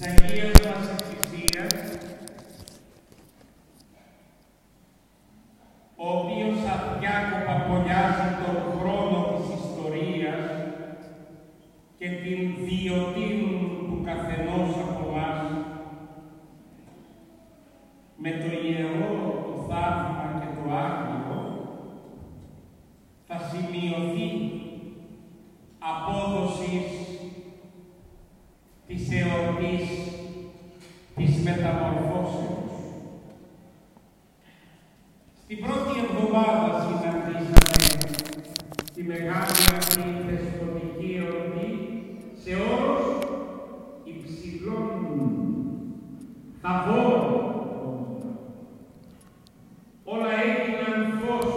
Αγίας μας Εκκλησίας, ο οποίος αδιάκοπα πολλιάζει τον χρόνο της ιστορίας και την διωτήνουν του καθενός από μας, με το ιερό, το θαύμα και το άγιο, θα σημειωθεί απόδοσης της εορτής της μεταμορφώσεως. Στην πρώτη εβδομάδα συναντήσαμε τη μεγάλη αυτή θεσποτική εορτή σε όρος υψηλών θαβών. Όλα έγιναν φως,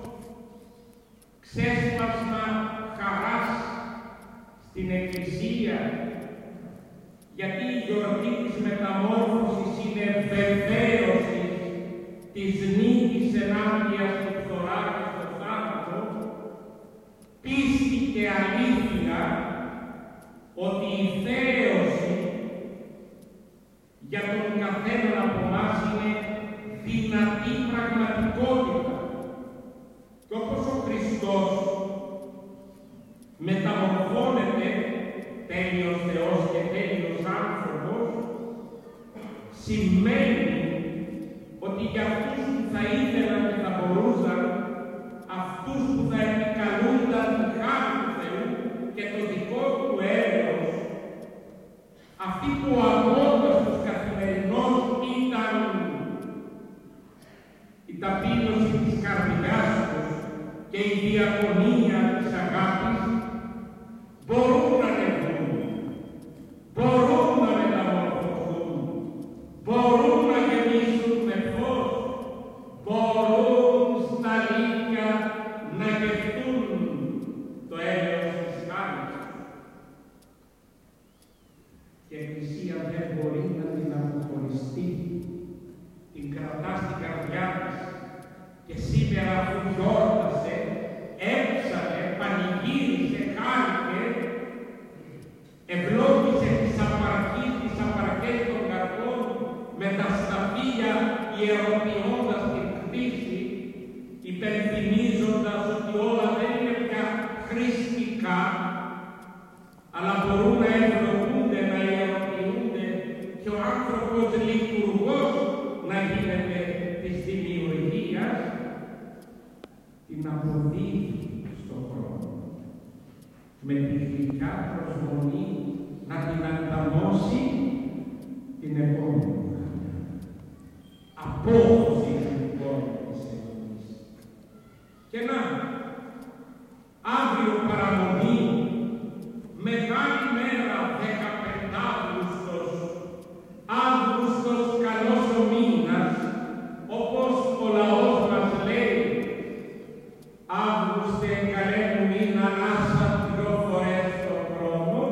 ξέσπασμα χαράς στην Εκκλησία, γιατί η γιορτή της μεταμόρφωσης είναι βεβαίωση της νίκης ενάντια στο φθορά και στο θάνατο, πίστη και αλήθεια ότι η θέωση για τον καθένα από εμάς είναι δυνατή πραγματικότητα. Και όπως ο Χριστός μεταμορφώνεται τέλειος Θεός και τέλειος άνθρωπος, σημαίνει ότι για αυτούς που θα ήθελαν και θα μπορούσαν, αυτούς που θα επικαλούνταν τη χάρη του Θεού και το δικό του έλεος, αυτοί που ο αγώνας τους καθημερινός ήταν η ταπείνωση της καρδιάς τους και η διακονία της αγάπης, μπορούν να ανεβούν, μπορούν να μεταμορφωθούν, μπορούν να γεμίσουν με φως, μπορούν στα αλήθεια να γευτούν το έλεος της χάρης. Και η Εκκλησία δεν μπορεί να την αποχωριστεί, την κρατά στην καρδιά της και σήμερα αφού γιόρτασε, έψανε, πανηγύρισε, χάρηκε, ευλόγησε τις απαρχές των καρπών με τα σταφύλια ιεροποιώντας την κτήση, υπενθυμίζοντας ότι όλα δεν είναι πια χριστικά, αλλά μπορούν να ευλογούνται, να ιεροποιούνται και ο άνθρωπος λειτουργός να γίνεται της δημιουργίας, την αποδίδει στον χρόνο. Με τη γλυκιά προσμονή να την ανταμώσει την επόμενη. Απόδοση λοιπόν της εορτής. Και να, αύριο παραμονή, μεγάλη μέρα 15 Αύγουστος καλός ο μήνας, όπως ο λαός μας λέει, Αύγουστε καλέ μου μήνα, άσα 2 φορές το χρόνο,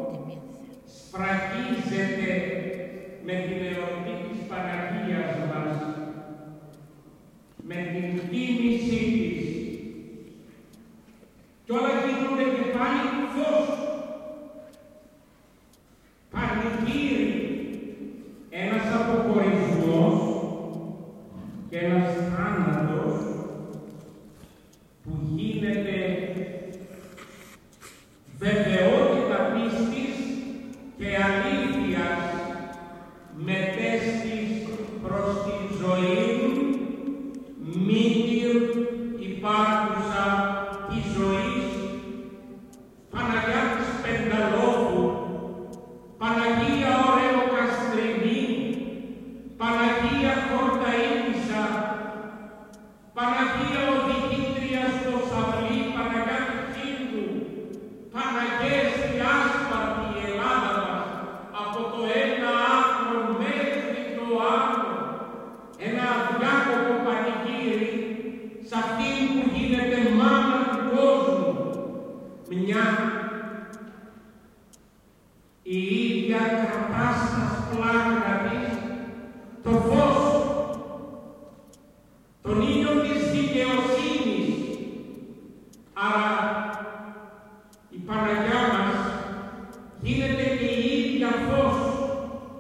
σφραγίζεται με την εορτή της Παναγίας μας, με την τίμησή της. Κι όλα γίνονται και πάλι φως. Πανηγύρι, ένας αποχωρισμός και ένας θάνατος που γίνεται βεβαιότητα πίστης και αλήθειας μετέστης προς τη ζωή, μήτυρ υπάρχουσα της ζωής, Παναγιά της Πενταλόβου, Παναγία Ωραιοκαστρινή, Παναγία Χορταΐνισσα, Παναγία Οδηγήτρια στο Σαυλί, Παναγιά του Χίλτου, Παναγιές η άσπαρτη η Ελλάδα μας, από το ένα άκρο μέχρι το άλλο, ένα αδιάκοπο πανηγύρι σε αυτήν που γίνεται μάνα του κόσμου, μια η ίδια κρατά στα σπλάχνα της το φως, τον ήλιο της δικαιοσύνης. Άρα η Παναγιά μας γίνεται και η ίδια φως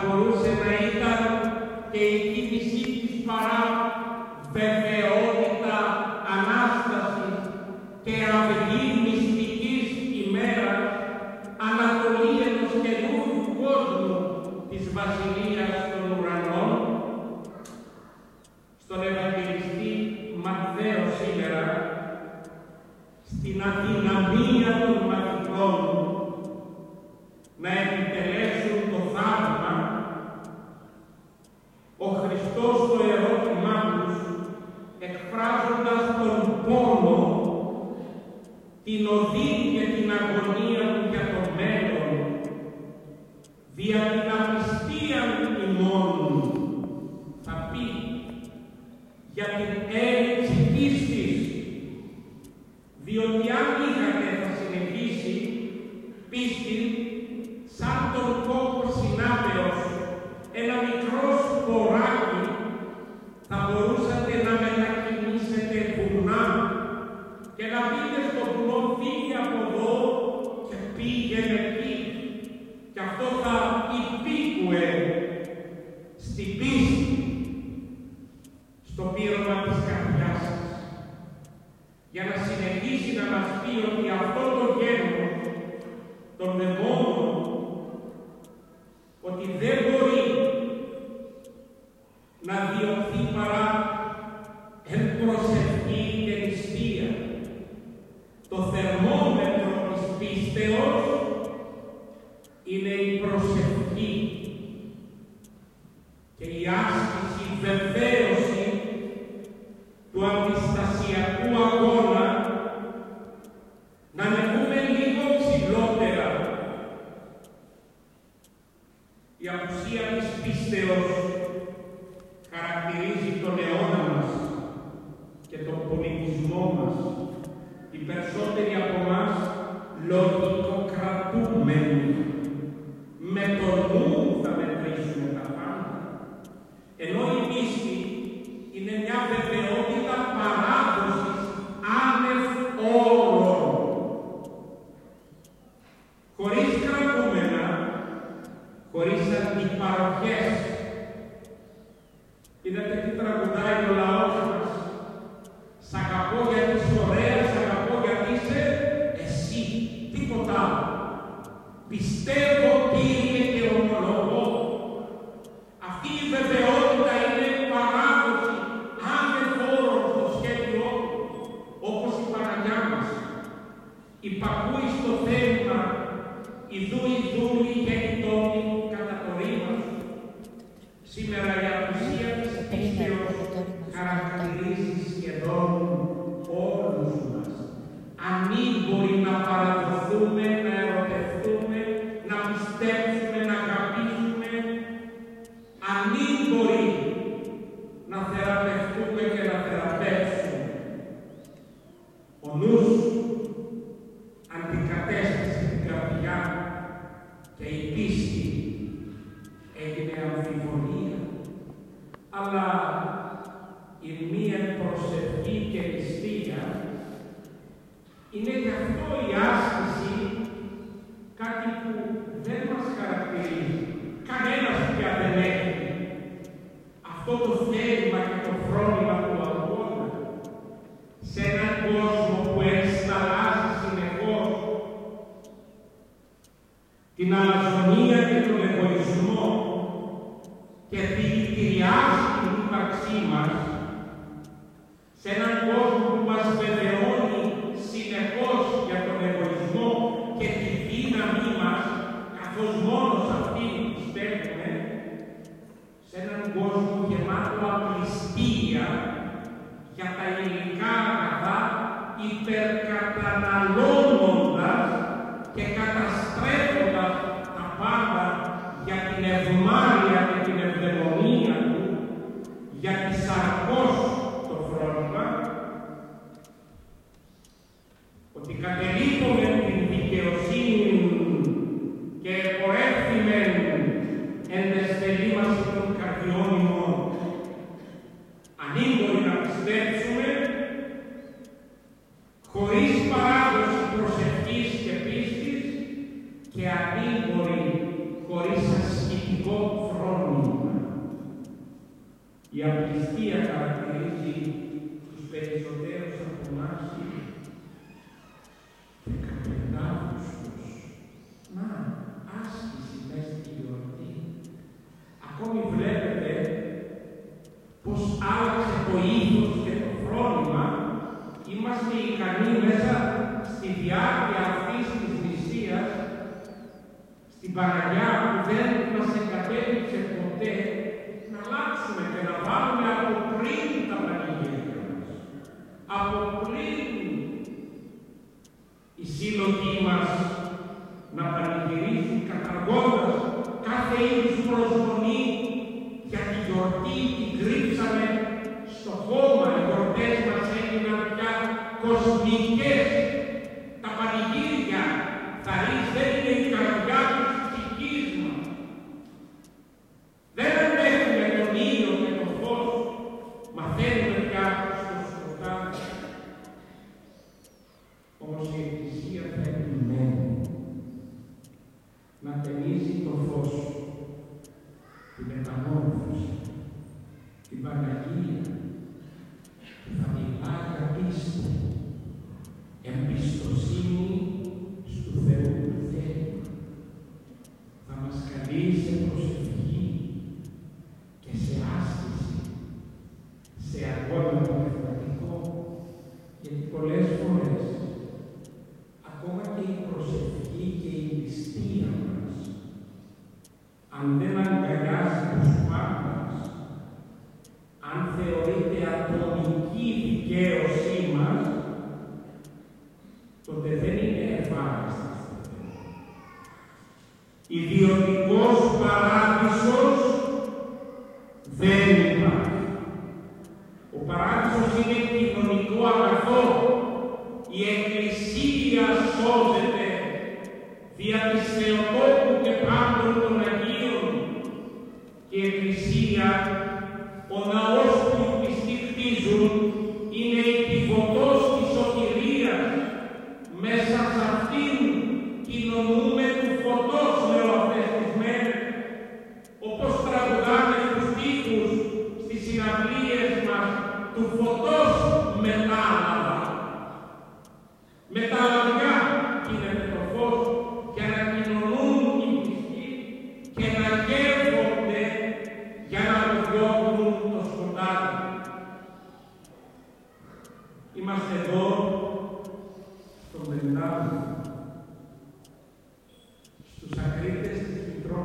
μπορούσε να ήταν και η κίνησή της παρά βεβαιότητα Ανάστασης και αυγή μυστικής ημέρας, ανατολή ενός καινούριου κόσμου της Βασιλείας των Ουρανών. Στον Ευαγγελιστή Ματθαίο σήμερα, στην αδυναμία των μαθητών να επιτελέσουν το θαύμα, ο Χριστός στο ερώτημά τους, εκφράζοντας τον πόνο, την οδή και την αγωνία του για το μέλλον, δια την απιστίαν ημών, θα πει για την έλλειψη πίστης, διότι αν είχατε θα συνεχίσει πίστη σαν τον κόκο συνάπεως, ένα μικρό σποράκι, θα μπορούσατε να μετακινήσετε βουνά και να πείτε στο βουνό φύγει από εδώ και πήγαινε εκεί. Και αυτό θα υπήκουε στην πίστη, στο πείραμα της καρδιάς σας, για να συνεχίσει να μας πει ότι αυτό το γένος των δαιμόνων, ότι δεν μπορεί να διωχθεί παρά εν προσευχή και νηστεία. Το θερμόμετρο της πίστεως είναι η προσευχή και η άσκηση, η βεβαίωση του αντιστασιακού αγώνα να ανεβούμε λίγο ψηλότερα. Η απουσία της πίστεως χαρακτηρίζει τον αιώνα μας και τον πολιτισμό μας. Οι περισσότεροι από εμάς λογικοκρατούμενοι, με το νου θα μετρήσουμε τα πάντα. Ενώ η πίστη είναι μια βεβαιότητα παράδοσης άνευ όρων, χωρίς κρατούμενα, χωρίς αντιπαροχές. Είδατε τι τραγουδάει ο λαός μας. Σ' αγαπώ γιατί είσαι ωραία, σ' αγαπώ γιατί είσαι εσύ, τίποτα άλλο. Πιστεύω, Κύριε, και ομολογώ. Αυτή η βεβαιότητα είναι παράδοση άνευ όρων στο σχέδιό του, όπως η Παναγιά μας. Υπακούει στο θέλημα, ιδού ιδούλη και η τόμη κατά το ρήμα σου. Σήμερα η απουσία της πίστεως χαρακτηρίζει σχεδόν όλους μας. Ανήμποροι να παραδοθούμε, να ερωτευτούμε, να πιστέψουμε, να αγαπήσουμε, ανήμποροι να θεραπευτούμε και να θεραπεύσουμε. Ο νους αντικατέστησε την καρδιά και η πίστη έγινε αμφιβολία. Αλλά η μία προσευχή και νηστεία είναι γι' αυτό η άσκηση κάτι που δεν μας χαρακτηρίζει. Κανένας πια δεν έχει αυτό το θέλημα και το φρόνημα του αγώνα σε έναν κόσμο που εξταλάζει συνεχώς την αλαζονία και τον εγωισμό και δηλητηριάζει την ύπαρξή μας, σε έναν κόσμο που μας βεβαιώνει συνεχώς για τον εγωισμό και τη δύναμή μας, καθώς μόνο σε αυτήν πιστεύουμε, σε έναν κόσμο γεμάτο απληστία για τα υλικά αγαθά, υπερκαταναλώνοντας και καταστρέφοντας τα πάντα για την ευμάρεια και την ευδαιμονία του, για τη σαρκός το φρόνημα, ότι κατελείπουμε την δικαιοσύνη και επορεύθυμεν εν εστελήμαση των καρδιών ημών. Ανήμποροι να πιστέψουμε, χωρίς παράδοση προσευχής και πίστης, και ανήμποροι χωρίς ασκητική μυστικό φρόνημα. Η απληστία χαρακτηρίζει τους περισσότερους από εμάς. 15 Αύγουστος. Να, άσκηση μέσα στη γιορτή. Ακόμη βλέπετε πως άλλαξε το ήθος και το φρόνημα. Είμαστε ικανοί μέσα στη διάρκεια αυτής της νησίας, στην Παναγιά που δεν μας εγκατέλειψε ποτέ, να αλλάξουμε και να βάλουμε από πριν τα πανηγύρια μας. Από πριν οι σύλλογοι μας να πανηγυρίζουν καταργώντας κάθε είδους προσμονή για τη γιορτή, την κρύψαμε στο χώμα. Οι γιορτές μας έγιναν πια κοσμικές. Τα πανηγύρια θαρρείς δεν είναι η καρδιά της ψυχής μας. Δεν αντέχουμε τον ήλιο και το φως, μαθαίνουμε πια στο σκοτάδι. Όμως η Εκκλησία θα επιμένει να ταινίζει το φως, την μεταμόρφωση, την Παναγία, που θα μιλά για πίστη, εμπιστοσύνη στου Θεού που θέλει. Θα μας καλεί σε προσευχή και σε άσκηση, σε αγώνα πνευματικό, γιατί πολλές φορές ακόμα και η προσευχή και η ληστεία μας, αν δεν αγκαλιάζει τους πάντες, αν θεωρείται ατομική δικαίωσή μας, τότε δεν είναι ευάρεστη στο Θεό. Ιδιωτικός παράδεισος δεν υπάρχει. Ο παράδεισος είναι κοινωνικό αγαθό. Η Εκκλησία σώζεται δια της Θεοτόκου και πάντων των Αγίων. Και η Εκκλησία, ο ναός